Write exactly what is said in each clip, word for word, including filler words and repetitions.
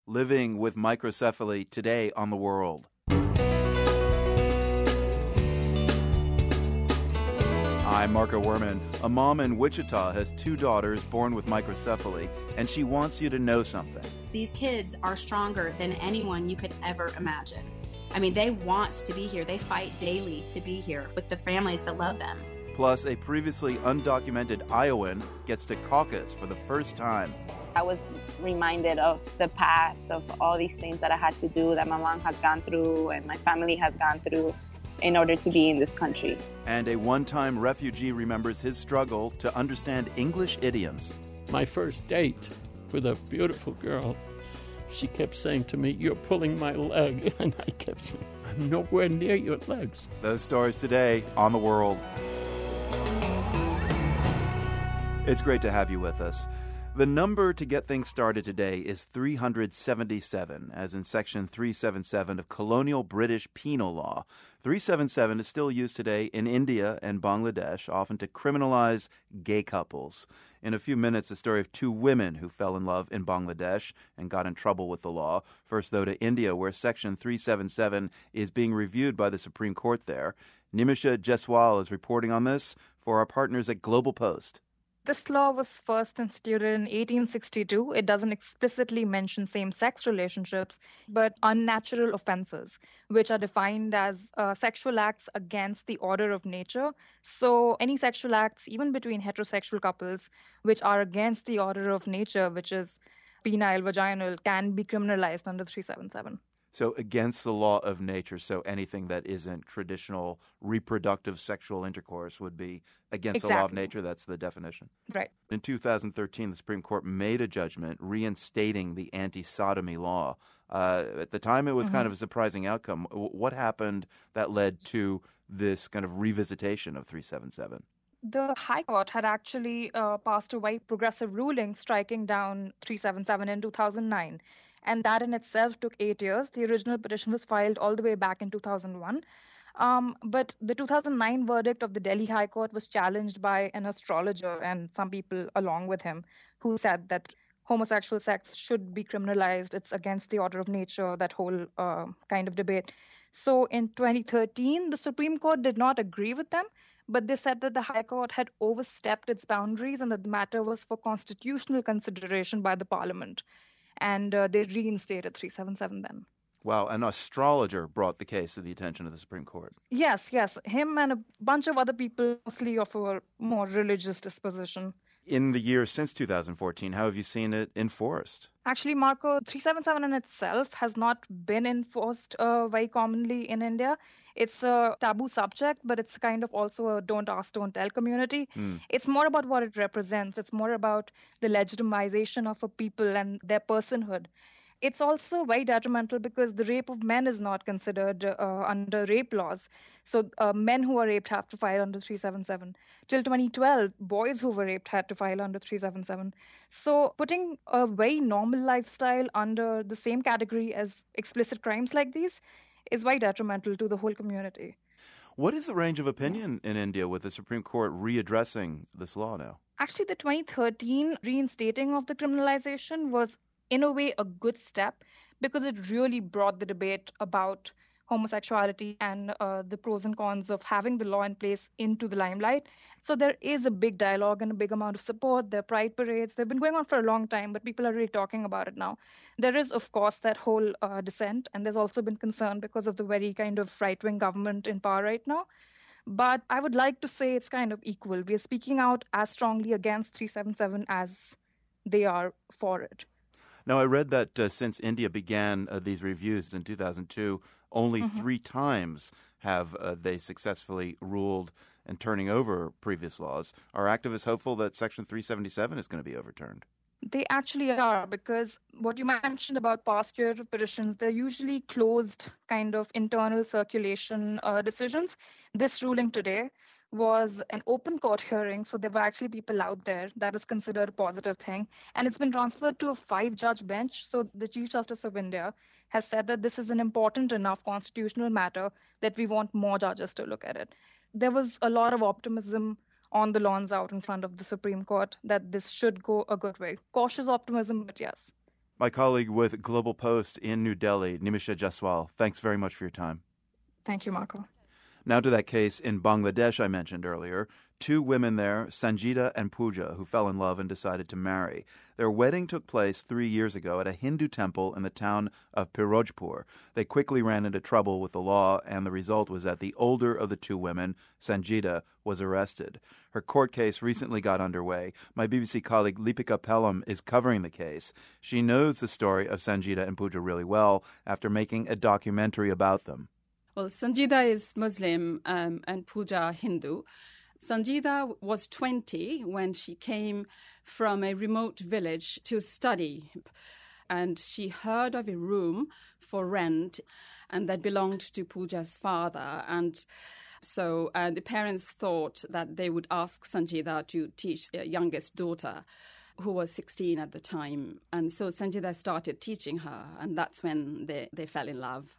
living with microcephaly today on The World. I'm Marco Werman. A mom in Wichita has two daughters born with microcephaly, and she wants you to know something. These kids are stronger than anyone you could ever imagine. I mean, they want to be here. They fight daily to be here with the families that love them. Plus, a previously undocumented Iowan gets to caucus for the first time. I was reminded of the past, of all these things that I had to do, that my mom has gone through and my family has gone through in order to be in this country. And a one-time refugee remembers his struggle to understand English idioms. My first date with a beautiful girl, she kept saying to me, "You're pulling my leg." And I kept saying, "I'm nowhere near your legs." Those stories today on The World. It's great to have you with us. The number to get things started today is three hundred seventy-seven, as in Section three seventy-seven of colonial British penal law. three seventy-seven is still used today in India and Bangladesh, often to criminalize gay couples. In a few minutes, the story of two women who fell in love in Bangladesh and got in trouble with the law. First, though, to India, where Section three seventy-seven is being reviewed by the Supreme Court there. Nimisha Jaiswal is reporting on this for our partners at Global Post. This law was first instituted in eighteen sixty-two. It doesn't explicitly mention same-sex relationships, but unnatural offenses, which are defined as uh, sexual acts against the order of nature. So any sexual acts, even between heterosexual couples, which are against the order of nature, which is penile, vaginal, can be criminalized under three seventy-seven. So against the law of nature, so anything that isn't traditional reproductive sexual intercourse would be against Exactly. the law of nature. That's the definition. Right. In two thousand thirteen, the Supreme Court made a judgment reinstating the anti-sodomy law. Uh, at the time, it was mm-hmm. kind of a surprising outcome. What happened that led to this kind of revisitation of three seventy-seven? The High Court had actually uh, passed a very progressive ruling striking down three seventy-seven in two thousand nine. And that in itself took eight years. The original petition was filed all the way back in two thousand one. Um, but the two thousand nine verdict of the Delhi High Court was challenged by an astrologer and some people along with him who said that homosexual sex should be criminalized. It's against the order of nature, that whole uh, kind of debate. So in twenty thirteen, the Supreme Court did not agree with them, but they said that the High Court had overstepped its boundaries and that the matter was for constitutional consideration by the Parliament. And uh, they reinstated three seventy-seven then. Wow, an astrologer brought the case to the attention of the Supreme Court. Yes, yes. Him and a bunch of other people, mostly of a more religious disposition. In the years since two thousand fourteen, how have you seen it enforced? Actually, Marco, three seventy-seven in itself has not been enforced uh, very commonly in India. It's a taboo subject, but it's kind of also a don't ask, don't tell community. Mm. It's more about what it represents. It's more about the legitimization of a people and their personhood. It's also very detrimental because the rape of men is not considered uh, under rape laws. So uh, men who are raped have to file under three seventy-seven. Till twenty twelve, boys who were raped had to file under three seventy-seven. So putting a very normal lifestyle under the same category as explicit crimes like these is very detrimental to the whole community. What is the range of opinion in India with the Supreme Court readdressing this law now? Actually, the twenty thirteen reinstating of the criminalization was in a way a good step because it really brought the debate about homosexuality and uh, the pros and cons of having the law in place into the limelight. So there is a big dialogue and a big amount of support. There are pride parades. They've been going on for a long time, but people are really talking about it now. There is, of course, that whole uh, dissent, and there's also been concern because of the very kind of right-wing government in power right now. But I would like to say it's kind of equal. We are speaking out as strongly against three seventy-seven as they are for it. Now, I read that uh, since India began uh, these reviews in two thousand two, only mm-hmm. three times have uh, they successfully ruled and turning over previous laws. Are activists hopeful that Section three seventy-seven is going to be overturned? They actually are, because what you mentioned about past year petitions, they're usually closed kind of internal circulation uh, decisions. This ruling today was an open court hearing, so there were actually people out there. That was considered a positive thing. And it's been transferred to a five-judge bench. So the Chief Justice of India has said that this is an important enough constitutional matter that we want more judges to look at it. There was a lot of optimism on the lawns out in front of the Supreme Court that this should go a good way. Cautious optimism, but yes. My colleague with Global Post in New Delhi, Nimisha Jaswal, thanks very much for your time. Thank you, Marco. Now to that case in Bangladesh I mentioned earlier. Two women there, Sanjita and Pooja, who fell in love and decided to marry. Their wedding took place three years ago at a Hindu temple in the town of Pirojpur. They quickly ran into trouble with the law, and the result was that the older of the two women, Sanjita, was arrested. Her court case recently got underway. My B B C colleague Lipika Pelham is covering the case. She knows the story of Sanjita and Pooja really well after making a documentary about them. Well, Sanjita is Muslim um, and Pooja Hindu. Sanjita was twenty when she came from a remote village to study, and she heard of a room for rent and that belonged to Pooja's father. And so uh, the parents thought that they would ask Sanjita to teach their youngest daughter, who was sixteen at the time. And so Sanjita started teaching her, and that's when they, they fell in love.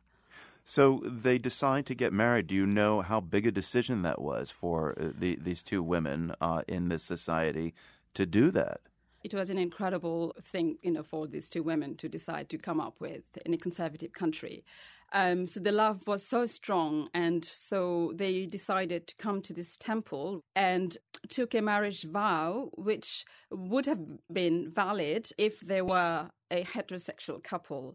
So they decide to get married. Do you know how big a decision that was for the, these two women uh, in this society to do that? It was an incredible thing, you know, for these two women to decide to come up with in a conservative country. Um, so the love was so strong, and so they decided to come to this temple and took a marriage vow, which would have been valid if they were a heterosexual couple.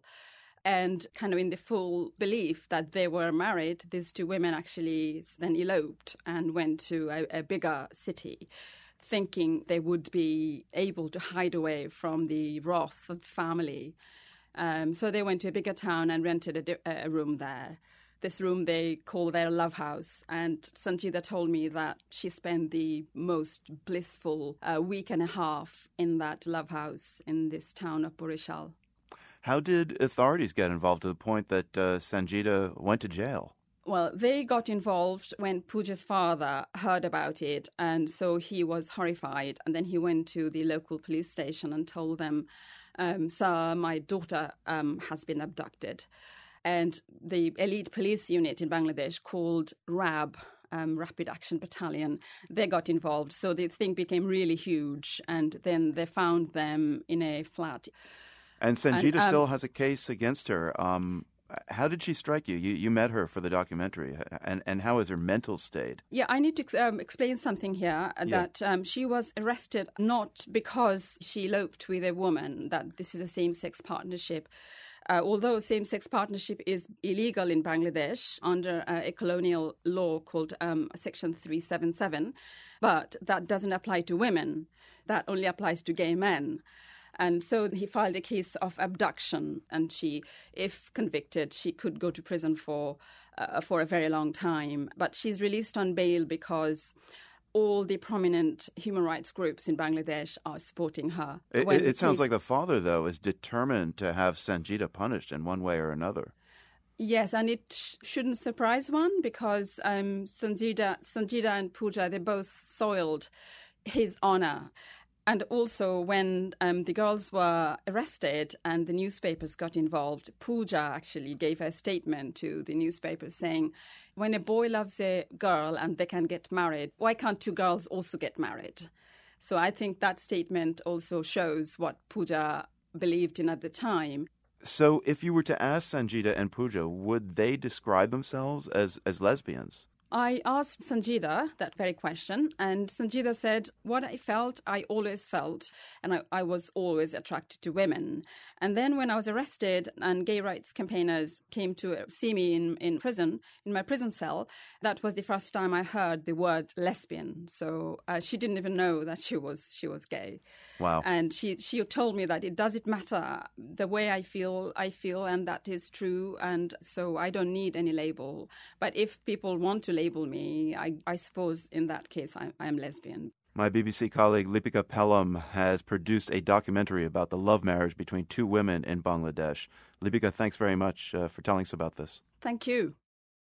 And kind of in the full belief that they were married, these two women actually then eloped and went to a, a bigger city, thinking they would be able to hide away from the wrath of the family. Um, so they went to a bigger town and rented a, a room there. This room they call their love house. And Sanjita told me that she spent the most blissful uh, week and a half in that love house in this town of Borishal. How did authorities get involved to the point that uh, Sanjita went to jail? Well, they got involved when Pooja's father heard about it, and so he was horrified. And then he went to the local police station and told them, um, sir, my daughter um, has been abducted. And the elite police unit in Bangladesh called R A B, um, Rapid Action Battalion, they got involved. So the thing became really huge, and then they found them in a flat. And Sanjita and, um, still has a case against her. Um, how did she strike you? You you met her for the documentary. And, and how is her mental state? Yeah, I need to um, explain something here, uh, Yeah. that um, she was arrested not because she eloped with a woman, that this is a same-sex partnership. Uh, although same-sex partnership is illegal in Bangladesh under uh, a colonial law called um, Section three seventy-seven, but that doesn't apply to women. That only applies to gay men. And so he filed a case of abduction, and she, if convicted, she could go to prison for uh, for a very long time. But she's released on bail because all the prominent human rights groups in Bangladesh are supporting her. It, When it, the it sounds case- like the father, though, is determined to have Sanjita punished in one way or another. Yes, and it sh- shouldn't surprise one because um, Sanjita, Sanjita and Pooja, they both soiled his honor. And also, when um, the girls were arrested and the newspapers got involved, Pooja actually gave a statement to the newspapers saying, when a boy loves a girl and they can get married, why can't two girls also get married? So I think that statement also shows what Pooja believed in at the time. So if you were to ask Sanjita and Pooja, would they describe themselves as, as lesbians? I asked Sanjita that very question, and Sanjita said, what I felt, I always felt, and I, I was always attracted to women. And then when I was arrested and gay rights campaigners came to see me in, in prison, in my prison cell, that was the first time I heard the word lesbian. So uh, she didn't even know that she was she was gay. Wow. And she, she told me that it doesn't matter the way I feel, I feel, and that is true. And so I don't need any label. But if people want to label me, I, I suppose in that case I, I am lesbian. My B B C colleague Lipika Pelham has produced a documentary about the love marriage between two women in Bangladesh. Lipika, thanks very much uh, for telling us about this. Thank you.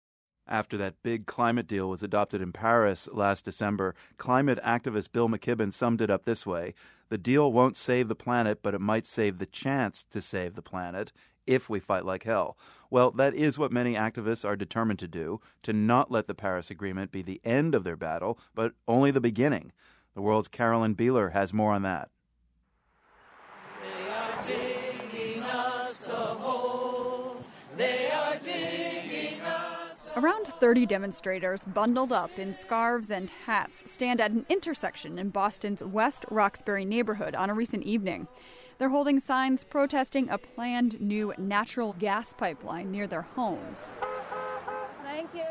After that big climate deal was adopted in Paris last December, climate activist Bill McKibben summed it up this way: the deal won't save the planet, but it might save the chance to save the planet if we fight like hell. Well, that is what many activists are determined to do, to not let the Paris Agreement be the end of their battle, but only the beginning. The world's Carolyn Beeler has more on that. They are digging Around thirty demonstrators, bundled up in scarves and hats, stand at an intersection in Boston's West Roxbury neighborhood on a recent evening. They're holding signs protesting a planned new natural gas pipeline near their homes. Thank you.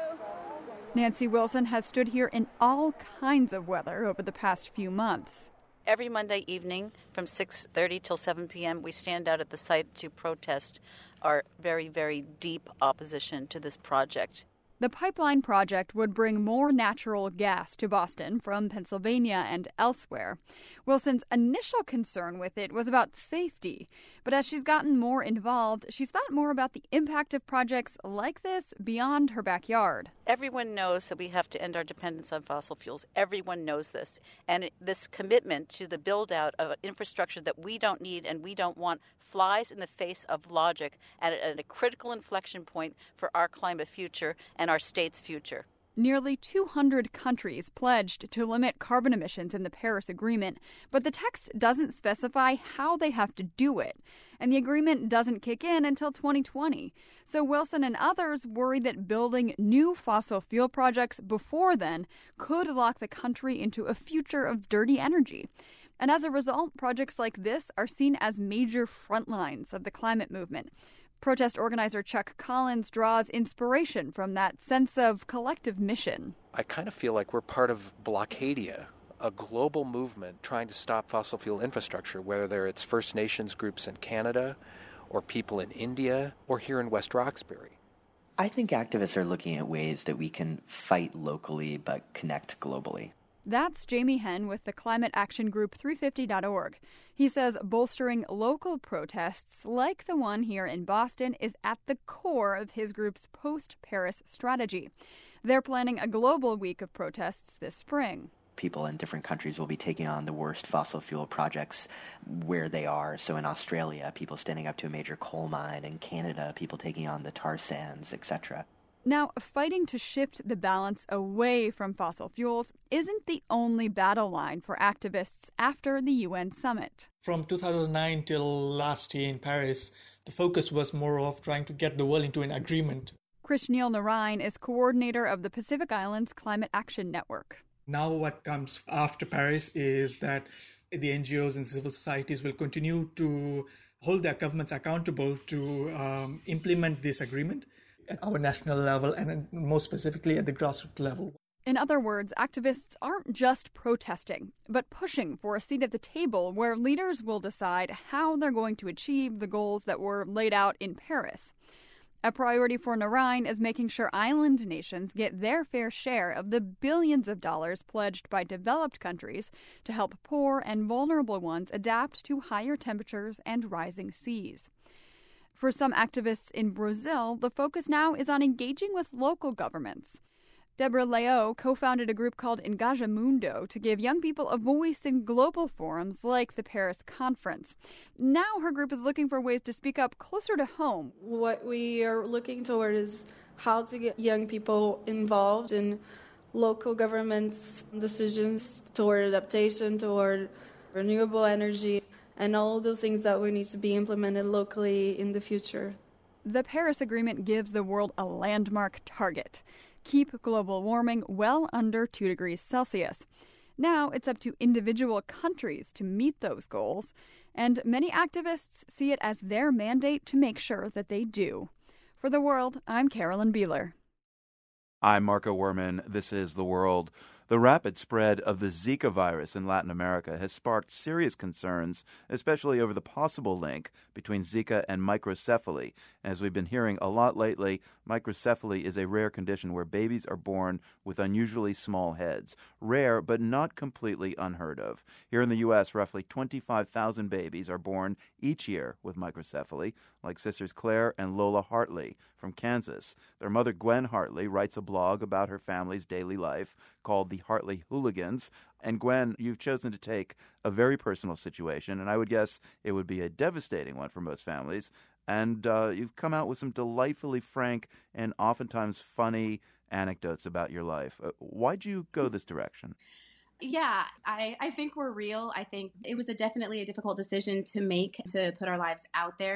Nancy Wilson has stood here in all kinds of weather over the past few months. Every Monday evening from six thirty till seven p.m., we stand out at the site to protest our very, very deep opposition to this project. The pipeline project would bring more natural gas to Boston from Pennsylvania and elsewhere. Wilson's initial concern with it was about safety, but as she's gotten more involved, she's thought more about the impact of projects like this beyond her backyard. Everyone knows that we have to end our dependence on fossil fuels. Everyone knows this. And this commitment to the build-out of infrastructure that we don't need and we don't want flies in the face of logic at a, at a critical inflection point for our climate future and our state's future. Nearly two hundred countries pledged to limit carbon emissions in the Paris Agreement, but the text doesn't specify how they have to do it, and the agreement doesn't kick in until twenty twenty. So Wilson and others worry that building new fossil fuel projects before then could lock the country into a future of dirty energy. And as a result, projects like this are seen as major front lines of the climate movement. Protest organizer Chuck Collins draws inspiration from that sense of collective mission. I kind of feel like we're part of Blockadia, a global movement trying to stop fossil fuel infrastructure, whether it's First Nations groups in Canada or people in India or here in West Roxbury. I think activists are looking at ways that we can fight locally but connect globally. That's Jamie Henn with the climate action group three fifty dot org. He says bolstering local protests like the one here in Boston is at the core of his group's post-Paris strategy. They're planning a global week of protests this spring. People in different countries will be taking on the worst fossil fuel projects where they are. So in Australia, people standing up to a major coal mine. In Canada, people taking on the tar sands, et cetera. Now, fighting to shift the balance away from fossil fuels isn't the only battle line for activists after the U N summit. From two thousand nine till last year in Paris, the focus was more of trying to get the world into an agreement. Krishneel Narain is coordinator of the Pacific Islands Climate Action Network. Now what comes after Paris is that the N G Os and civil societies will continue to hold their governments accountable to um, implement this agreement at our national level and more specifically at the grassroots level. In other words, activists aren't just protesting, but pushing for a seat at the table where leaders will decide how they're going to achieve the goals that were laid out in Paris. A priority for Narain is making sure island nations get their fair share of the billions of dollars pledged by developed countries to help poor and vulnerable ones adapt to higher temperatures and rising seas. For some activists in Brazil, the focus now is on engaging with local governments. Deborah Leão co-founded a group called Engajamundo to give young people a voice in global forums like the Paris Conference. Now her group is looking for ways to speak up closer to home. What we are looking toward is how to get young people involved in local governments' decisions toward adaptation, toward renewable energy, and all those things that we need to be implemented locally in the future. The Paris Agreement gives the world a landmark target: keep global warming well under two degrees Celsius. Now it's up to individual countries to meet those goals, and many activists see it as their mandate to make sure that they do. For The World, I'm Carolyn Beeler. I'm Marco Werman. This is The World. The rapid spread of the Zika virus in Latin America has sparked serious concerns, especially over the possible link between Zika and microcephaly. As we've been hearing a lot lately, microcephaly is a rare condition where babies are born with unusually small heads. Rare, but not completely unheard of. Here in the U S, roughly twenty-five thousand babies are born each year with microcephaly, like sisters Claire and Lola Hartley from Kansas. Their mother, Gwen Hartley, writes a blog about her family's daily life called The Hartley Hooligans. And Gwen, you've chosen to take a very personal situation, and I would guess it would be a devastating one for most families. And uh, you've come out with some delightfully frank and oftentimes funny anecdotes about your life. Uh, why'd you go this direction? Yeah, I, I think we're real. I think it was a definitely a difficult decision to make, to put our lives out there.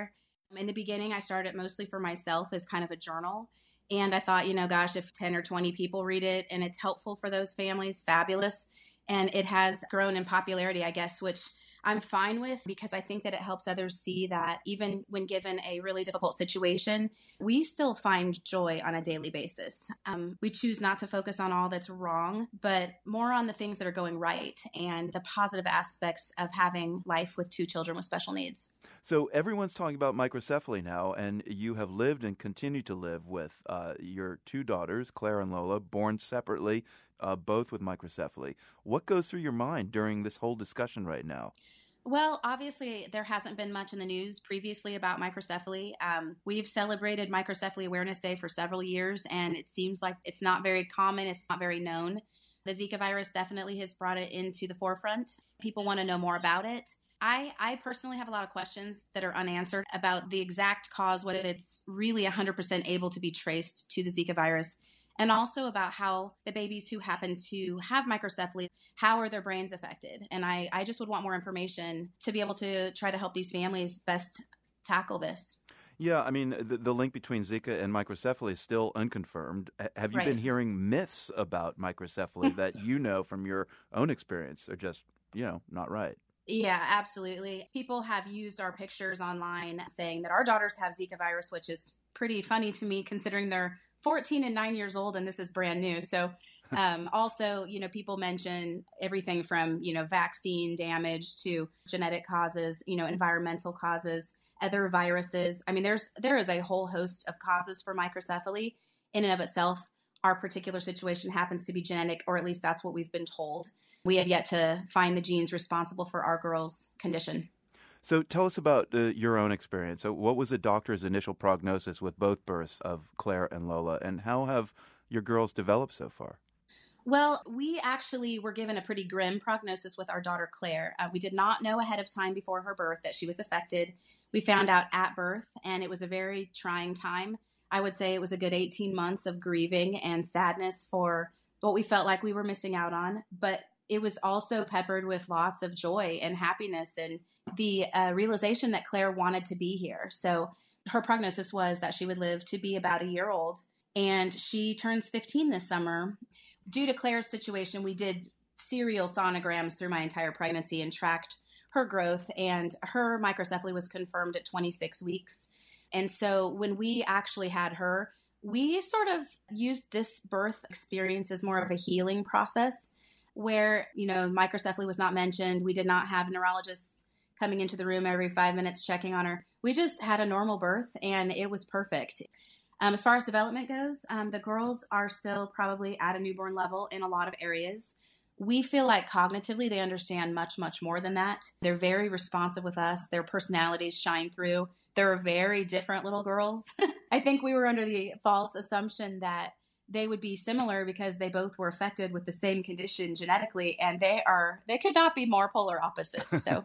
In the beginning, I started it mostly for myself as kind of a journal. And I thought, you know, gosh, if ten or twenty people read it and it's helpful for those families, fabulous. And it has grown in popularity, I guess, which I'm fine with, because I think that it helps others see that even when given a really difficult situation, we still find joy on a daily basis. Um, we choose not to focus on all that's wrong, but more on the things that are going right and the positive aspects of having life with two children with special needs. So everyone's talking about microcephaly now, and you have lived and continue to live with uh, your two daughters, Claire and Lola, born separately, uh, both with microcephaly. What goes through your mind during this whole discussion right now? Well, obviously, there hasn't been much in the news previously about microcephaly. Um, we've celebrated Microcephaly Awareness Day for several years, and it seems like it's not very common. It's not very known. The Zika virus definitely has brought it into the forefront. People want to know more about it. I, I personally have a lot of questions that are unanswered about the exact cause, whether it's really one hundred percent able to be traced to the Zika virus, and also about how the babies who happen to have microcephaly, how are their brains affected? And I, I just would want more information to be able to try to help these families best tackle this. Yeah, I mean, the, the link between Zika and microcephaly is still unconfirmed. H- have you Right. been hearing myths about microcephaly that you know from your own experience are just, you know, not right? Yeah, absolutely. People have used our pictures online saying that our daughters have Zika virus, which is pretty funny to me considering they're fourteen and nine years old and this is brand new. So um, also, you know, people mention everything from, you know, vaccine damage to genetic causes, you know, environmental causes, other viruses. I mean, there's there is a whole host of causes for microcephaly in and of itself. Our particular situation happens to be genetic, or at least that's what we've been told. We have yet to find the genes responsible for our girls' condition. So tell us about uh, your own experience. So what was the doctor's initial prognosis with both births of Claire and Lola, and how have your girls developed so far? Well, we actually were given a pretty grim prognosis with our daughter, Claire. Uh, we did not know ahead of time before her birth that she was affected. We found out at birth, and it was a very trying time. I would say it was a good eighteen months of grieving and sadness for what we felt like we were missing out on. But it was also peppered with lots of joy and happiness and the uh, realization that Claire wanted to be here. So her prognosis was that she would live to be about a year old, and she turns fifteen this summer. Due to Claire's situation, we did serial sonograms through my entire pregnancy and tracked her growth, and her microcephaly was confirmed at twenty-six weeks. And so when we actually had her, we sort of used this birth experience as more of a healing process where, you know, microcephaly was not mentioned. We did not have neurologists coming into the room every five minutes checking on her. We just had a normal birth, and it was perfect. Um, as far as development goes, um, the girls are still probably at a newborn level in a lot of areas. We feel like cognitively they understand much, much more than that. They're very responsive with us. Their personalities shine through. They're very different little girls. I think we were under the false assumption that they would be similar because they both were affected with the same condition genetically, and they are they could not be more polar opposites. So,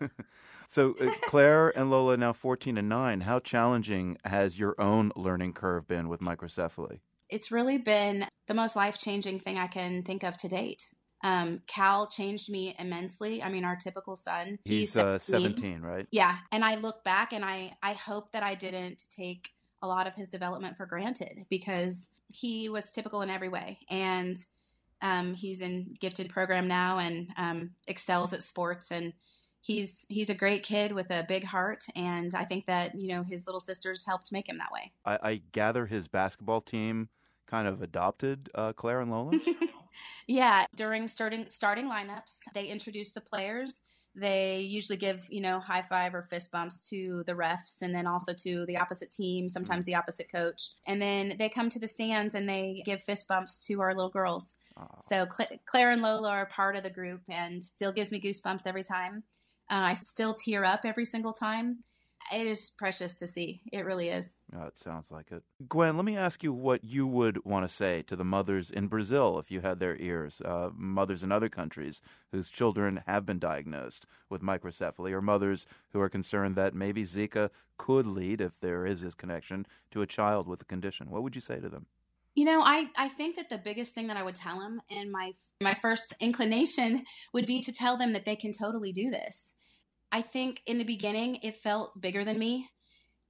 so uh, Claire and Lola now fourteen and nine. How challenging has your own learning curve been with microcephaly? It's really been the most life-changing thing I can think of to date. Um, Cal changed me immensely. I mean, our typical son, he's, he's uh, seventeen, right? Yeah, and I look back and I I hope that I didn't take a lot of his development for granted because he was typical in every way. And um, he's in gifted program now and um, excels at sports. And he's he's a great kid with a big heart. And I think that, you know, his little sisters helped make him that way. I, I gather his basketball team kind of adopted uh, Claire and Lola? Yeah. During starting starting lineups, they introduced the players. They usually give, you know, high five or fist bumps to the refs and then also to the opposite team, sometimes the opposite coach. And then they come to the stands and they give fist bumps to our little girls. Oh. So Cl- Claire and Lola are part of the group and still gives me goosebumps every time. Uh, I still tear up every single time. It is precious to see. It really is. Oh, it sounds like it. Gwen, let me ask you what you would want to say to the mothers in Brazil if you had their ears, uh, mothers in other countries whose children have been diagnosed with microcephaly, or mothers who are concerned that maybe Zika could lead, if there is this connection, to a child with the condition. What would you say to them? You know, I, I think that the biggest thing that I would tell them, and my my first inclination would be to tell them that they can totally do this. I think in the beginning, it felt bigger than me.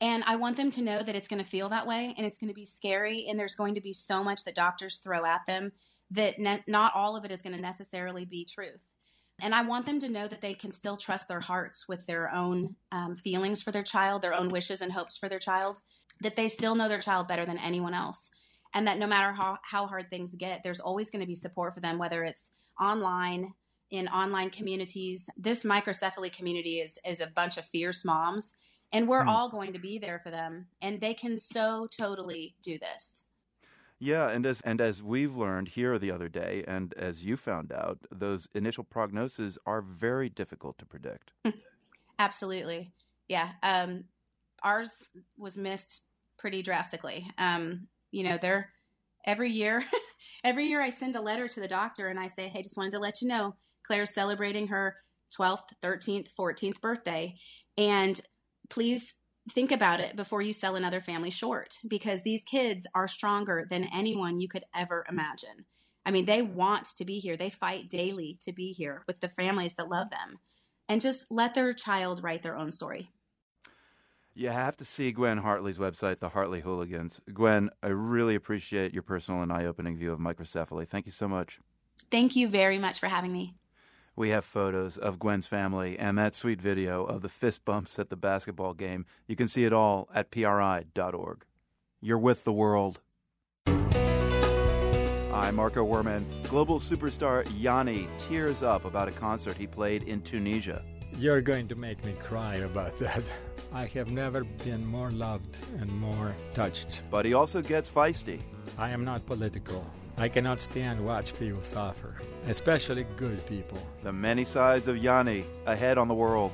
And I want them to know that it's going to feel that way and it's going to be scary. And there's going to be so much that doctors throw at them that ne- not all of it is going to necessarily be truth. And I want them to know that they can still trust their hearts with their own um, feelings for their child, their own wishes and hopes for their child, that they still know their child better than anyone else. And that no matter how, how hard things get, there's always going to be support for them, whether it's online, in online communities. This microcephaly community is, is a bunch of fierce moms, and we're hmm. all going to be there for them. And they can so totally do this. Yeah, and as and as we've learned here the other day, and as you found out, those initial prognoses are very difficult to predict. Absolutely. Yeah. Um, ours was missed pretty drastically. Um, you know, they're every year, every year I send a letter to the doctor and I say, hey, just wanted to let you know, Claire's celebrating her twelfth, thirteenth, fourteenth birthday. And please think about it before you sell another family short, because these kids are stronger than anyone you could ever imagine. I mean, they want to be here. They fight daily to be here with the families that love them. And just let their child write their own story. You have to see Gwen Hartley's website, The Hartley Hooligans. Gwen, I really appreciate your personal and eye-opening view of microcephaly. Thank you so much. Thank you very much for having me. We have photos of Gwen's family and that sweet video of the fist bumps at the basketball game. You can see it all at P R I dot org. You're with the world. I'm Marco Werman. Global superstar Yanni tears up about a concert he played in Tunisia. You're going to make me cry about that. I have never been more loved and more touched. But he also gets feisty. I am not political. I cannot stand watch people suffer, especially good people. The many sides of Yanni, ahead on The World.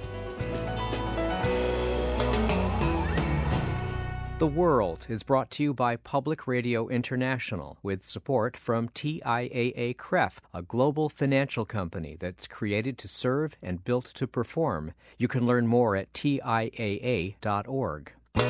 The World is brought to you by Public Radio International with support from T I A A C R E F, a global financial company that's created to serve and built to perform. You can learn more at T I A A dot org.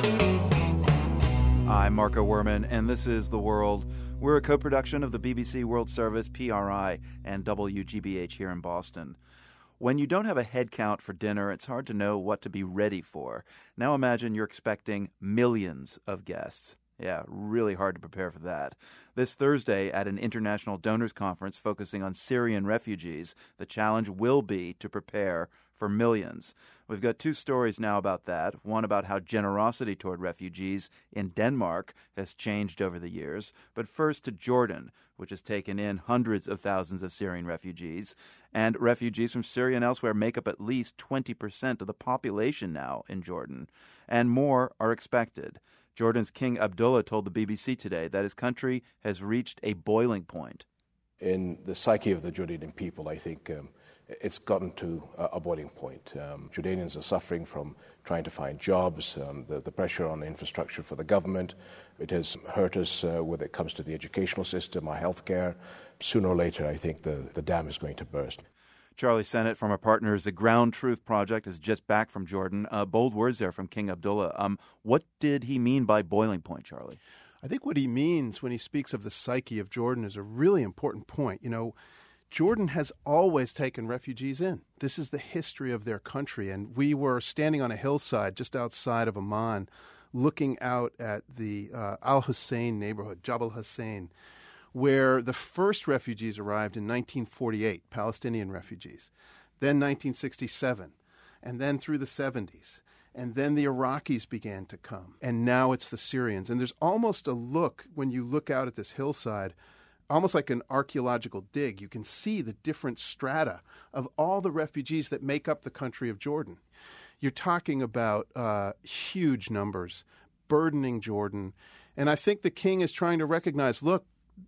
I'm Marco Werman, and this is The World. We're a co-production of the B B C World Service, P R I, and W G B H here in Boston. When you don't have a head count for dinner, it's hard to know what to be ready for. Now imagine you're expecting millions of guests. Yeah, really hard to prepare for that. This Thursday, at an international donors conference focusing on Syrian refugees, the challenge will be to prepare for millions. We've got two stories now about that. One about how generosity toward refugees in Denmark has changed over the years. But first to Jordan, which has taken in hundreds of thousands of Syrian refugees. And refugees from Syria and elsewhere make up at least twenty percent of the population now in Jordan. And more are expected. Jordan's King Abdullah told the B B C today that his country has reached a boiling point. In the psyche of the Jordanian people, I think um, it's gotten to a boiling point. Um, Jordanians are suffering from trying to find jobs, um, the, the pressure on the infrastructure for the government. It has hurt us uh, when it comes to the educational system, our health care. Sooner or later, I think the, the dam is going to burst. Charlie Sennett from our partners, the Ground Truth Project, is just back from Jordan. Uh, bold words there from King Abdullah. Um, what did he mean by boiling point, Charlie? I think what he means when he speaks of the psyche of Jordan is a really important point. You know, Jordan has always taken refugees in. This is the history of their country. And we were standing on a hillside just outside of Amman, looking out at the uh, Al Hussein neighborhood, Jabal Hussein, where the first refugees arrived in nineteen forty-eight, Palestinian refugees, then nineteen sixty-seven, and then through the seventies. And then the Iraqis began to come, and now it's the Syrians. And there's almost a look, when you look out at this hillside, almost like an archaeological dig. You can see the different strata of all the refugees that make up the country of Jordan. You're talking about uh, huge numbers, burdening Jordan. And I think the king is trying to recognize, look,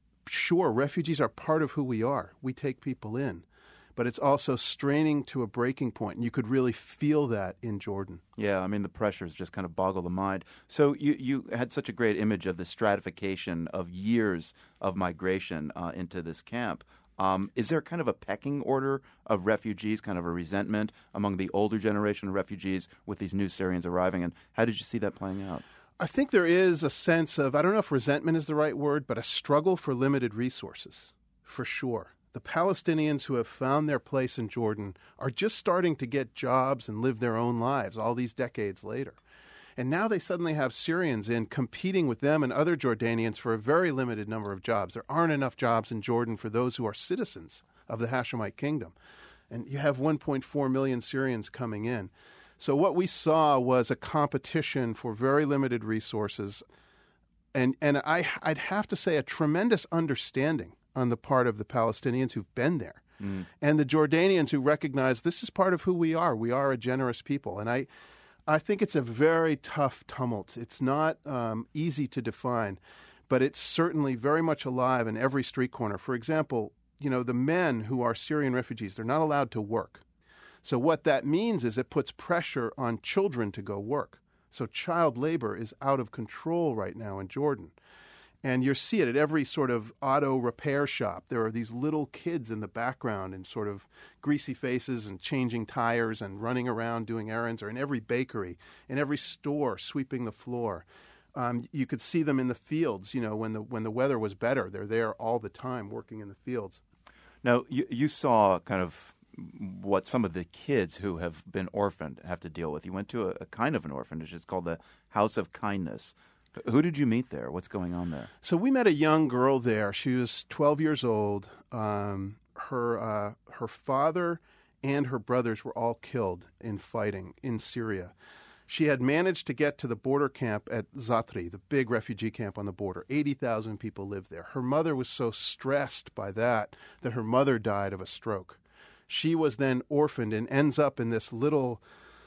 sure, refugees are part of who we are. We take people in. But it's also straining to a breaking point, and you could really feel that in Jordan. Yeah, I mean, the pressures just kind of boggle the mind. So you, you had such a great image of the stratification of years of migration uh, into this camp. Um, is there kind of a pecking order of refugees, kind of a resentment among the older generation of refugees with these new Syrians arriving? And how did you see that playing out? I think there is a sense of, I don't know if resentment is the right word, but a struggle for limited resources, for sure. The Palestinians who have found their place in Jordan are just starting to get jobs and live their own lives all these decades later. And now they suddenly have Syrians in competing with them and other Jordanians for a very limited number of jobs. There aren't enough jobs in Jordan for those who are citizens of the Hashemite kingdom. And you have one point four million Syrians coming in. So what we saw was a competition for very limited resources. And, and I, I'd have to say a tremendous understanding on the part of the Palestinians who've been there. Mm. And the Jordanians who recognize this is part of who we are. We are a generous people. And I, I think it's a very tough tumult. It's not um, easy to define, but it's certainly very much alive in every street corner. For example, you know, the men who are Syrian refugees, they're not allowed to work. So what that means is it puts pressure on children to go work. So child labor is out of control right now in Jordan. And you see it at every sort of auto repair shop. There are these little kids in the background in sort of greasy faces and changing tires and running around doing errands, or in every bakery, in every store, sweeping the floor. Um, you could see them in the fields, you know, when the when the weather was better. They're there all the time working in the fields. Now, you, you saw kind of what some of the kids who have been orphaned have to deal with. You went to a, a kind of an orphanage. It's called the House of Kindness. Who did you meet there? What's going on there? So we met a young girl there. She was twelve years old. Um, her uh, her father and her brothers were all killed in fighting in Syria. She had managed to get to the border camp at Zatri, the big refugee camp on the border. eighty thousand people lived there. Her mother was so stressed by that that her mother died of a stroke. She was then orphaned and ends up in this little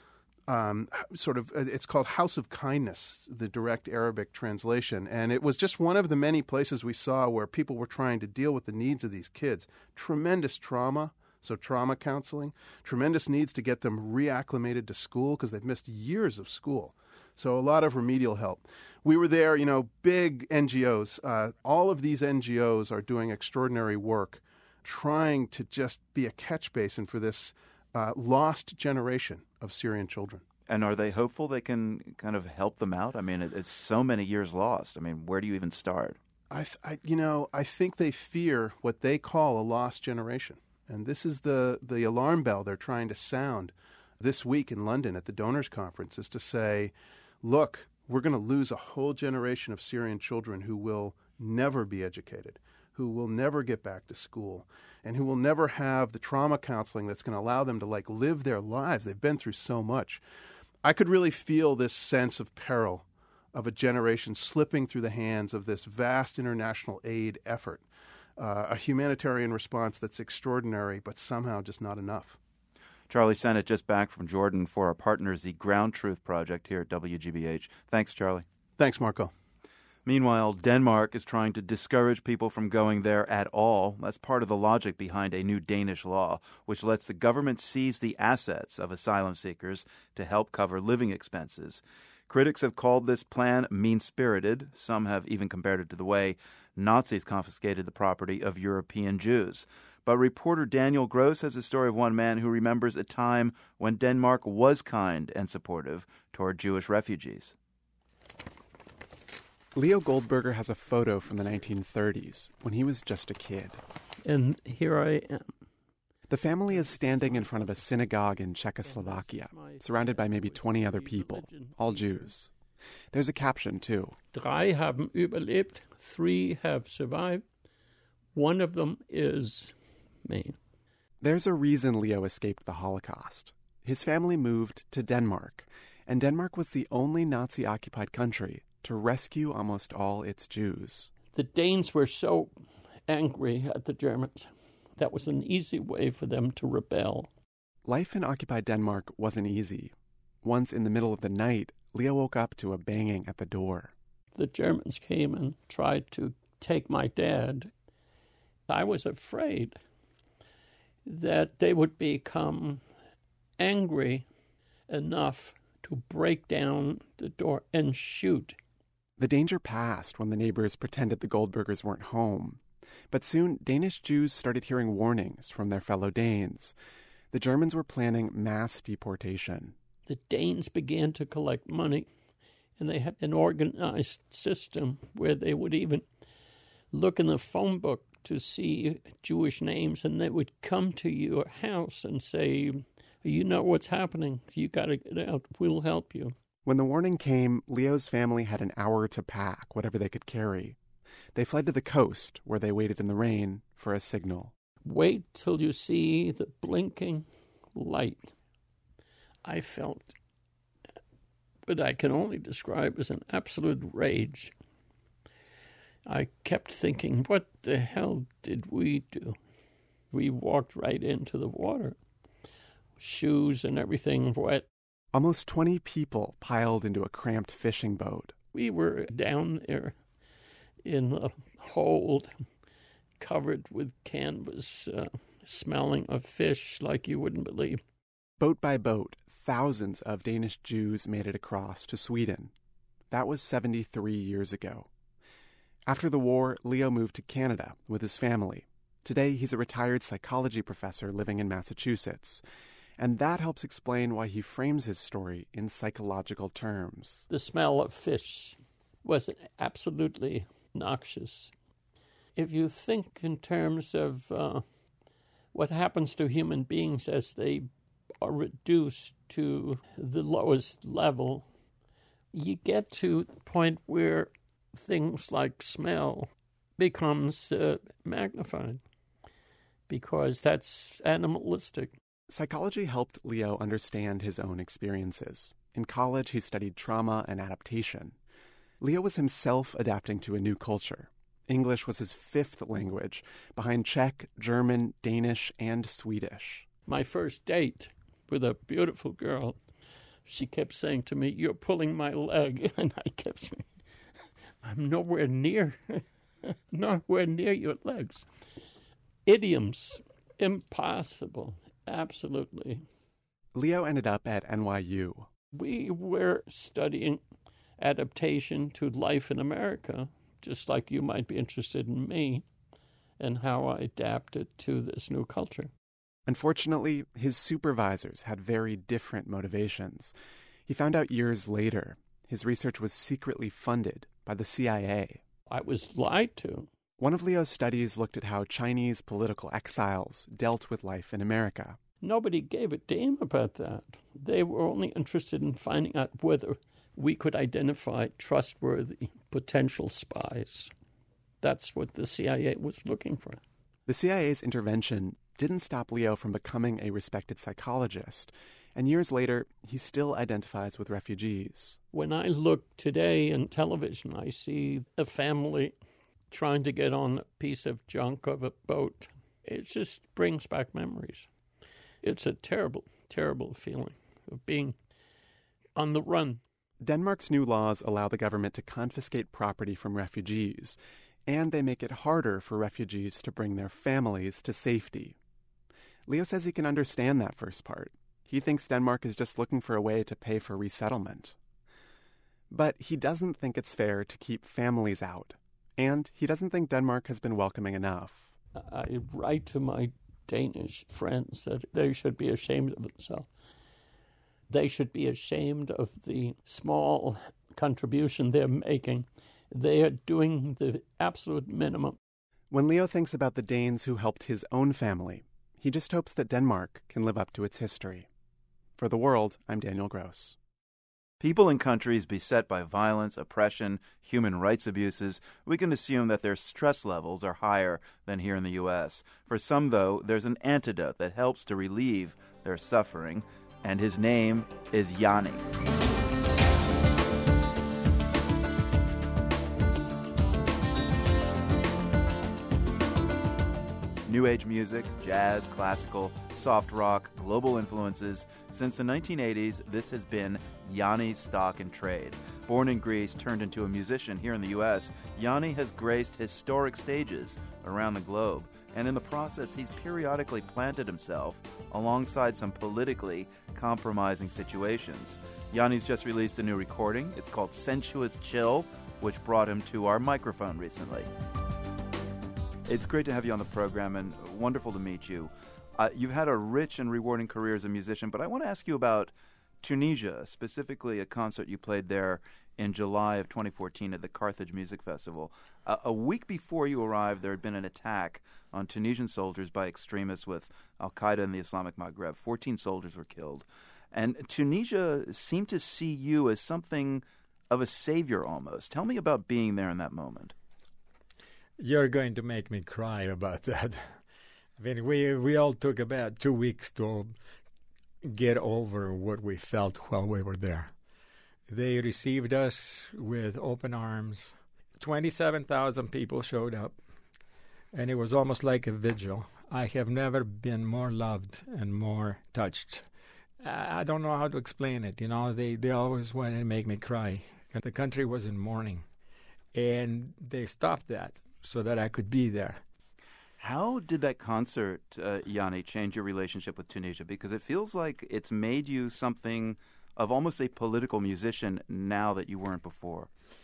Um, sort of, it's called House of Kindness, the direct Arabic translation. And it was just one of the many places we saw where people were trying to deal with the needs of these kids. Tremendous trauma, so trauma counseling. Tremendous needs to get them reacclimated to school because they've missed years of school. So a lot of remedial help. We were there, you know, big N G Os. Uh, all of these N G Os are doing extraordinary work, trying to just be a catch basin for this uh, lost generation of Syrian children. And are they hopeful they can kind of help them out? I mean, it, it's so many years lost. I mean, where do you even start? I, I, you know, I think they fear what they call a lost generation. And this is the, the alarm bell they're trying to sound this week in London at the Donors Conference, is to say, look, we're going to lose a whole generation of Syrian children who will never be educated, who will never get back to school, and who will never have the trauma counseling that's going to allow them to, like, live their lives. They've been through so much. I could really feel this sense of peril of a generation slipping through the hands of this vast international aid effort, uh, a humanitarian response that's extraordinary, but somehow just not enough. Charlie Sennett, just back from Jordan for our partners, the Ground Truth Project here at W G B H. Thanks, Charlie. Thanks, Marco. Meanwhile, Denmark is trying to discourage people from going there at all. That's part of the logic behind a new Danish law, which lets the government seize the assets of asylum seekers to help cover living expenses. Critics have called this plan mean-spirited. Some have even compared it to the way Nazis confiscated the property of European Jews. But reporter Daniel Gross has a story of one man who remembers a time when Denmark was kind and supportive toward Jewish refugees. Leo Goldberger has a photo from the nineteen thirties, when he was just a kid. And here I am. The family is standing in front of a synagogue in Czechoslovakia, surrounded by maybe twenty other people, all Jews. There's a caption, too. Drei haben überlebt, three have survived. One of them is me. There's a reason Leo escaped the Holocaust. His family moved to Denmark, and Denmark was the only Nazi-occupied country to rescue almost all its Jews. The Danes were so angry at the Germans. That was an easy way for them to rebel. Life in occupied Denmark wasn't easy. Once in the middle of the night, Leo woke up to a banging at the door. The Germans came and tried to take my dad. I was afraid that they would become angry enough to break down the door and shoot. The danger passed when the neighbors pretended the Goldbergers weren't home. But soon, Danish Jews started hearing warnings from their fellow Danes. The Germans were planning mass deportation. The Danes began to collect money, and they had an organized system where they would even look in the phone book to see Jewish names, and they would come to your house and say, you know what's happening, you got to get out, we'll help you. When the warning came, Leo's family had an hour to pack whatever they could carry. They fled to the coast, where they waited in the rain for a signal. Wait till you see the blinking light. I felt what I can only describe as an absolute rage. I kept thinking, what the hell did we do? We walked right into the water, shoes and everything wet. Almost twenty people piled into a cramped fishing boat. We were down there in the hold, covered with canvas, uh, smelling of fish like you wouldn't believe. Boat by boat, thousands of Danish Jews made it across to Sweden. That was seventy-three years ago. After the war, Leo moved to Canada with his family. Today, he's a retired psychology professor living in Massachusetts. And that helps explain why he frames his story in psychological terms. The smell of fish was absolutely noxious. If you think in terms of uh, what happens to human beings as they are reduced to the lowest level, you get to the point where things like smell becomes uh, magnified, because that's animalistic. Psychology helped Leo understand his own experiences. In college, he studied trauma and adaptation. Leo was himself adapting to a new culture. English was his fifth language, behind Czech, German, Danish, and Swedish. My first date with a beautiful girl, she kept saying to me, "You're pulling my leg." And I kept saying, "I'm nowhere near, nowhere near your legs." Idioms, impossible. Absolutely. Leo ended up at N Y U. We were studying adaptation to life in America, just like you might be interested in me and how I adapted to this new culture. Unfortunately, his supervisors had very different motivations. He found out years later his research was secretly funded by the C I A. I was lied to. One of Leo's studies looked at how Chinese political exiles dealt with life in America. Nobody gave a damn about that. They were only interested in finding out whether we could identify trustworthy potential spies. That's what the C I A was looking for. The C I A's intervention didn't stop Leo from becoming a respected psychologist, and years later, he still identifies with refugees. When I look today in television, I see a family trying to get on a piece of junk of a boat. It just brings back memories. It's a terrible, terrible feeling of being on the run. Denmark's new laws allow the government to confiscate property from refugees, and they make it harder for refugees to bring their families to safety. Leo says he can understand that first part. He thinks Denmark is just looking for a way to pay for resettlement. But he doesn't think it's fair to keep families out. And he doesn't think Denmark has been welcoming enough. I write to my Danish friends that they should be ashamed of themselves. They should be ashamed of the small contribution they're making. They are doing the absolute minimum. When Leo thinks about the Danes who helped his own family, he just hopes that Denmark can live up to its history. For The World, I'm Daniel Gross. People in countries beset by violence, oppression, human rights abuses, we can assume that their stress levels are higher than here in the U S. For some, though, there's an antidote that helps to relieve their suffering, and his name is Yanni. New Age music, jazz, classical, soft rock, global influences. Since the nineteen eighties, this has been Yanni's stock in trade. Born in Greece, turned into a musician here in the U S, Yanni has graced historic stages around the globe. And in the process, he's periodically planted himself alongside some politically compromising situations. Yanni's just released a new recording. It's called Sensuous Chill, which brought him to our microphone recently. It's great to have you on the program, and wonderful to meet you. Uh, you've had a rich and rewarding career as a musician, but I want to ask you about Tunisia, specifically a concert you played there in July of twenty fourteen at the Carthage Music Festival. Uh, a week before you arrived, there had been an attack on Tunisian soldiers by extremists with al-Qaeda in the Islamic Maghreb. fourteen soldiers were killed. And Tunisia seemed to see you as something of a savior almost. Tell me about being there in that moment. You're going to make me cry about that. I mean, we we all took about two weeks to get over what we felt while we were there. They received us with open arms. twenty-seven thousand people showed up, and it was almost like a vigil. I have never been more loved and more touched. I don't know how to explain it. You know, they, they always wanted to make me cry. The country was in mourning, and they stopped that so that I could be there. How did that concert, uh, Yanni, change your relationship with Tunisia? Because it feels like it's made you something of almost a political musician now that you weren't before.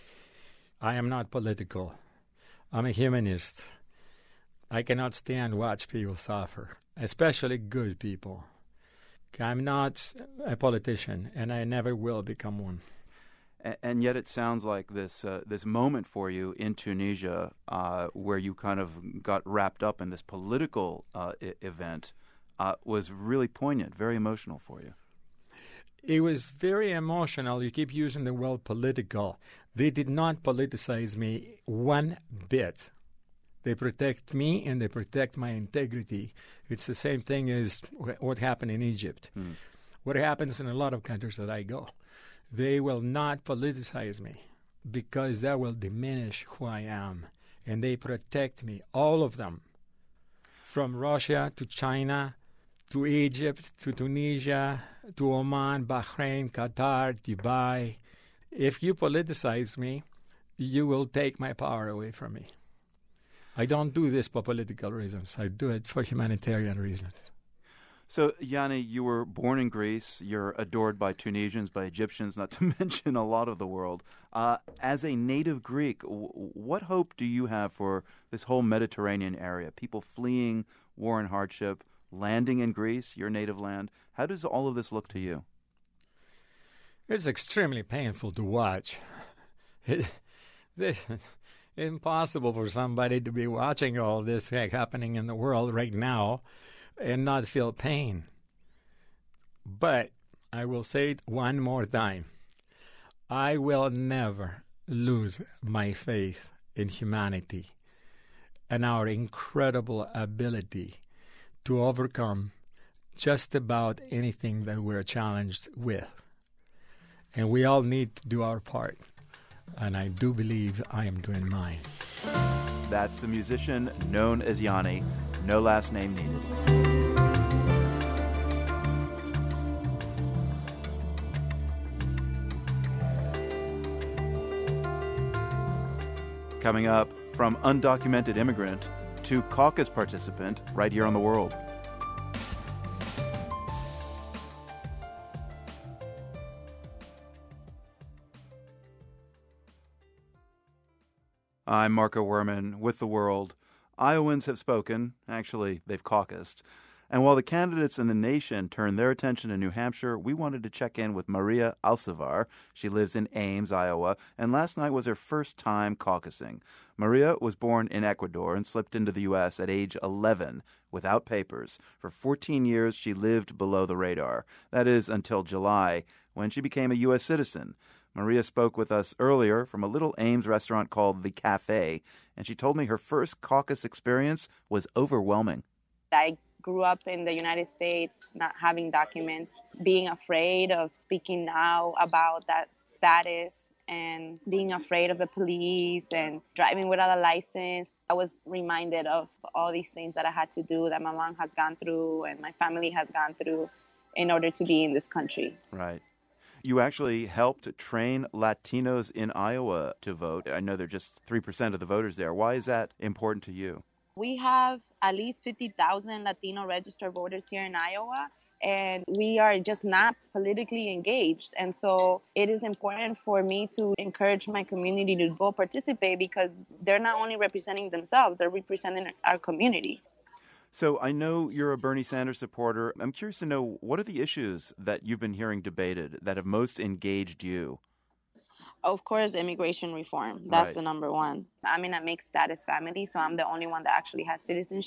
I am not political. I'm a humanist. I cannot stand watch people suffer, especially good people. I'm not a politician, and I never will become one. And, and yet it sounds like this uh, this moment for you in Tunisia uh, where you kind of got wrapped up in this political uh, I- event uh, was really poignant, very emotional for you. It was very emotional. You keep using the word political. They did not politicize me one bit. They protect me and they protect my integrity. It's the same thing as what happened in Egypt. Hmm. What happens in a lot of countries that I go. They will not politicize me because that will diminish who I am. And they protect me, all of them, from Russia to China to Egypt to Tunisia to Oman, Bahrain, Qatar, Dubai. If you politicize me, you will take my power away from me. I don't do this for political reasons. I do it for humanitarian reasons. So, Yanni, you were born in Greece. You're adored by Tunisians, by Egyptians, not to mention a lot of the world. Uh, as a native Greek, w- what hope do you have for this whole Mediterranean area? People fleeing war and hardship, landing in Greece, your native land. How does all of this look to you? It's extremely painful to watch. It, this, impossible for somebody to be watching all this happening in the world right now and not feel pain. But I will say it one more time. I will never lose my faith in humanity and our incredible ability to overcome just about anything that we're challenged with. And we all need to do our part. And I do believe I am doing mine. That's the musician known as Yanni, no last name needed. Coming up, from undocumented immigrant to caucus participant right here on The World. I'm Marco Werman with The World. Iowans have spoken. Actually, they've caucused. And while the candidates in the nation turned their attention to New Hampshire, we wanted to check in with Maria Alcivar. She lives in Ames, Iowa, and last night was her first time caucusing. Maria was born in Ecuador and slipped into the U S at age eleven without papers. For fourteen years, she lived below the radar. That is, until July, when she became a U S citizen. Maria spoke with us earlier from a little Ames restaurant called The Cafe, and she told me her first caucus experience was overwhelming. I grew up in the United States, not having documents, being afraid of speaking out about that status and being afraid of the police and driving without a license. I was reminded of all these things that I had to do, that my mom has gone through and my family has gone through in order to be in this country. Right. You actually helped train Latinos in Iowa to vote. I know they're just three percent of the voters there. Why is that important to you? We have at least fifty thousand Latino registered voters here in Iowa, and we are just not politically engaged. And so it is important for me to encourage my community to go participate because they're not only representing themselves, they're representing our community. So I know you're a Bernie Sanders supporter. I'm curious to know, what are the issues that you've been hearing debated that have most engaged you? Of course, immigration reform. That's Right. the number one. I'm in a mixed status family, so I'm the only one that actually has citizenship.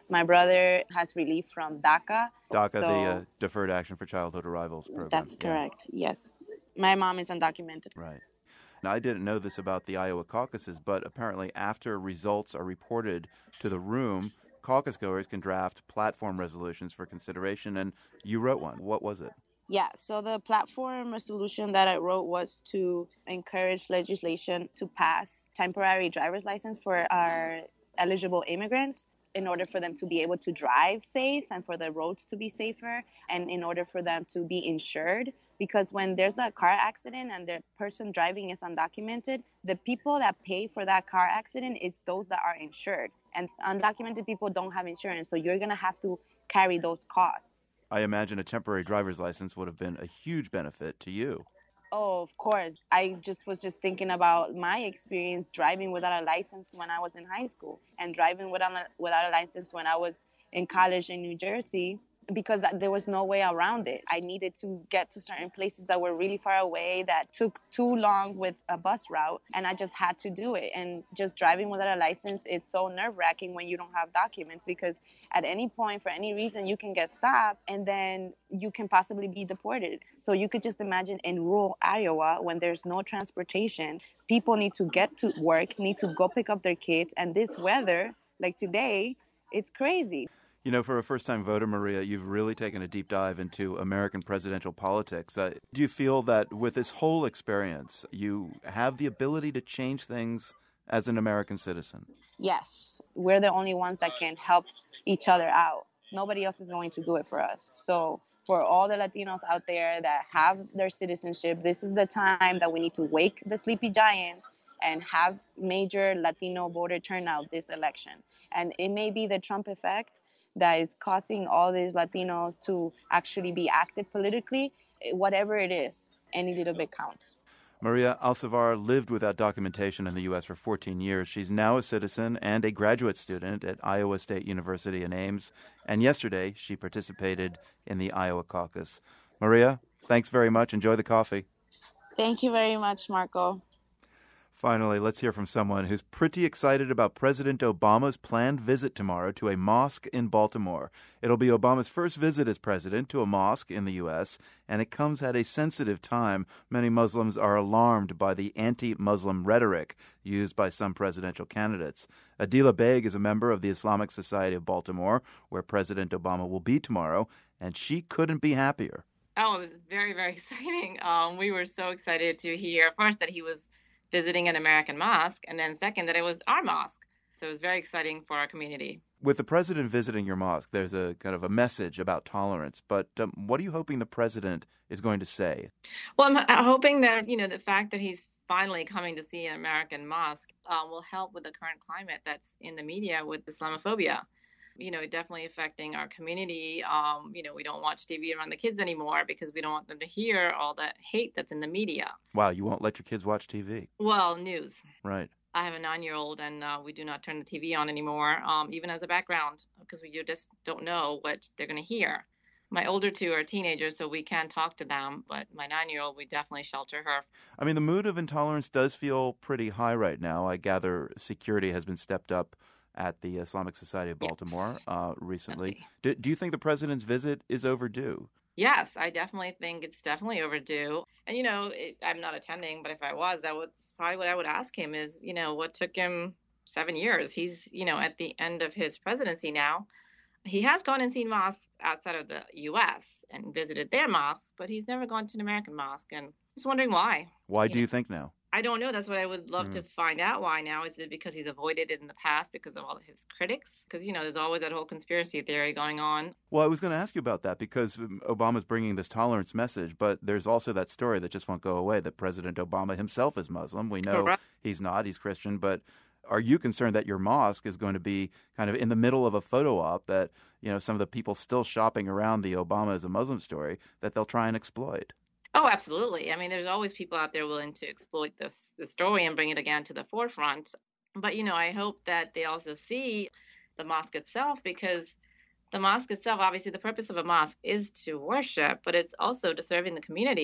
My brother has relief from DACA. DACA, so the uh, Deferred Action for Childhood Arrivals program. That's yeah. correct, yes. My mom is undocumented. Right. Now, I didn't know this about the Iowa caucuses, but apparently after results are reported to the room, caucus goers can draft platform resolutions for consideration, and you wrote one. What was it? Yeah, so the platform resolution that I wrote was to encourage legislation to pass temporary driver's license for our eligible immigrants in order for them to be able to drive safe and for the roads to be safer and in order for them to be insured. Because when there's a car accident and the person driving is undocumented, the people that pay for that car accident is those that are insured. And undocumented people don't have insurance, so you're going to have to carry those costs. I imagine a temporary driver's license would have been a huge benefit to you. Oh, of course. I just was just thinking about my experience driving without a license when I was in high school and driving without a, without a license when I was in college in New Jersey, because there was no way around it. I needed to get to certain places that were really far away, that took too long with a bus route, and I just had to do it. And just driving without a license is so nerve-wracking when you don't have documents, because at any point, for any reason, you can get stopped, and then you can possibly be deported. So you could just imagine in rural Iowa, when there's no transportation, people need to get to work, need to go pick up their kids, and this weather, like today, it's crazy. You know, for a first-time voter, Maria, you've really taken a deep dive into American presidential politics. Uh, do you feel that with this whole experience, you have the ability to change things as an American citizen? Yes. We're the only ones that can help each other out. Nobody else is going to do it for us. So for all the Latinos out there that have their citizenship, this is the time that we need to wake the sleepy giant and have major Latino voter turnout this election. And it may be the Trump effect that is causing all these Latinos to actually be active politically. Whatever it is, any little bit counts. Maria Alcivar lived without documentation in the U S for fourteen years. She's now a citizen and a graduate student at Iowa State University in Ames. And yesterday, she participated in the Iowa caucus. Maria, thanks very much. Enjoy the coffee. Thank you very much, Marco. Finally, let's hear from someone who's pretty excited about President Obama's planned visit tomorrow to a mosque in Baltimore. It'll be Obama's first visit as president to a mosque in the U S, and it comes at a sensitive time. Many Muslims are alarmed by the anti-Muslim rhetoric used by some presidential candidates. Adila Beg is a member of the Islamic Society of Baltimore, where President Obama will be tomorrow, and she couldn't be happier. Oh, it was very, very exciting. Um, we were so excited to hear, first, that he was visiting an American mosque, and then second, that it was our mosque. So it was very exciting for our community. With the president visiting your mosque, there's a kind of a message about tolerance, but um, what are you hoping the president is going to say? Well, I'm hoping that, you know, the fact that he's finally coming to see an American mosque um, will help with the current climate that's in the media with Islamophobia. You know, definitely affecting our community. Um, you know, we don't watch T V around the kids anymore because we don't want them to hear all that hate that's in the media. Wow, you won't let your kids watch T V? Well, news. Right. I have a nine-year-old, and uh, we do not turn the T V on anymore, um, even as a background, because we just don't know what they're going to hear. My older two are teenagers, so we can talk to them, but my nine-year-old, we definitely shelter her. I mean, the mood of intolerance does feel pretty high right now. I gather security has been stepped up at the Islamic Society of Baltimore uh, recently. Do, do you think the president's visit is overdue? Yes, I definitely think it's definitely overdue. And, you know, it, I'm not attending, but if I was, that was probably what I would ask him is, you know, what took him seven years? He's, you know, at the end of his presidency now. He has gone and seen mosques outside of the U S and visited their mosques, but he's never gone to an American mosque. And I'm just wondering why. Why you do know? you think now? I don't know. That's what I would love Mm. to find out why now. Is it because he's avoided it in the past because of all of his critics? Because, you know, there's always that whole conspiracy theory going on. Well, I was going to ask you about that because um, Obama's bringing this tolerance message, but there's also that story that just won't go away, that President Obama himself is Muslim. We know Correct. he's not. He's Christian. But are you concerned that your mosque is going to be kind of in the middle of a photo op that, you know, some of the people still shopping around the Obama is a Muslim story, that they'll try and exploit? Oh, absolutely. I mean, there's always people out there willing to exploit this the story and bring it again to the forefront. But, you know, I hope that they also see the mosque itself, because the mosque itself, obviously, the purpose of a mosque is to worship, but it's also to serving the community.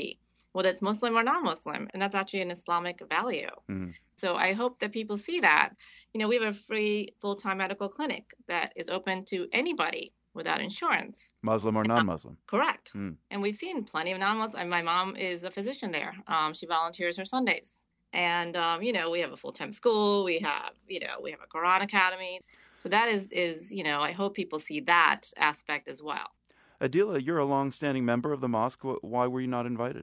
whether it's Muslim or non-Muslim, and that's actually an Islamic value. Mm. So I hope that people see that. You know, we have a free full-time medical clinic that is open to anybody without insurance. Muslim or non-Muslim. Correct. Mm. And we've seen plenty of non-Muslim. My mom is a physician there. Um, she volunteers her Sundays. And, um, you know, we have a full-time school. We have, you know, we have a Quran Academy. So that is, is, you know, I hope people see that aspect as well. Adila, you're a long-standing member of the mosque. Why were you not invited?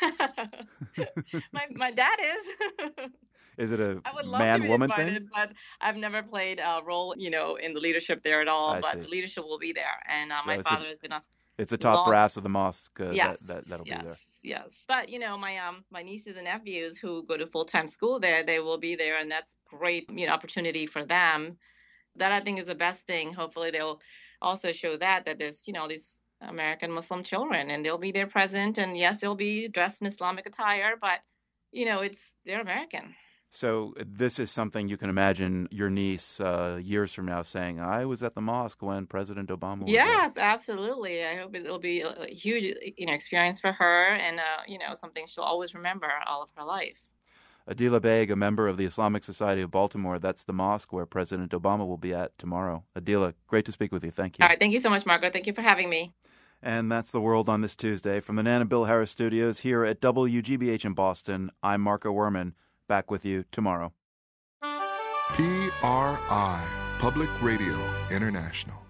my my dad is. Is it a I would love man-woman to be invited, thing? But I've never played a role, you know, in the leadership there at all. I but see. the leadership will be there, and uh, So my it's a- father has been a It's a top long- brass of the mosque uh, Yes, that, that, that'll yes, be there. yes. But you know, my um my nieces and nephews who go to full time school there, they will be there, and that's great, you know, opportunity for them. That I think is the best thing. Hopefully, they'll also show that that there's, you know, these American Muslim children, and they'll be there present, and yes, they'll be dressed in Islamic attire, but you know, it's they're American. So this is something you can imagine your niece uh, years from now saying, I was at the mosque when President Obama was there. Yes, absolutely. I hope it'll be a huge, you know, experience for her, and uh, you know, something she'll always remember all of her life. Adila Beg, a member of the Islamic Society of Baltimore. That's the mosque where President Obama will be at tomorrow. Adila, great to speak with you. Thank you. All right, thank you so much, Margaret. Thank you for having me. And that's The World on this Tuesday. From the Nan and Bill Harris studios here at W G B H in Boston, I'm Marco Werman. Back with you tomorrow. P R I, Public Radio International.